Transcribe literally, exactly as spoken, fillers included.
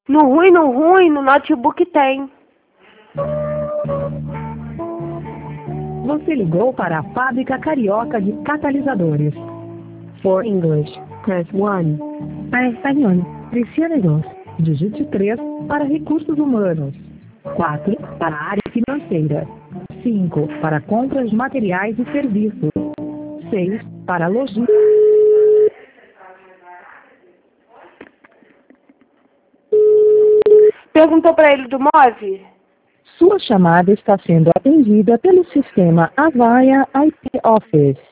No ruim, no ruim, no notebook tem. Você ligou para a Fábrica Carioca de Catalisadores. For English, press one. Para espanhol, presione dos. Digite três para recursos humanos. quatro para a área financeira. cinco para compras de materiais e serviços. seis para logística. Perguntou para ele do Move? Sua chamada está sendo atendida pelo sistema Avaya I P Office.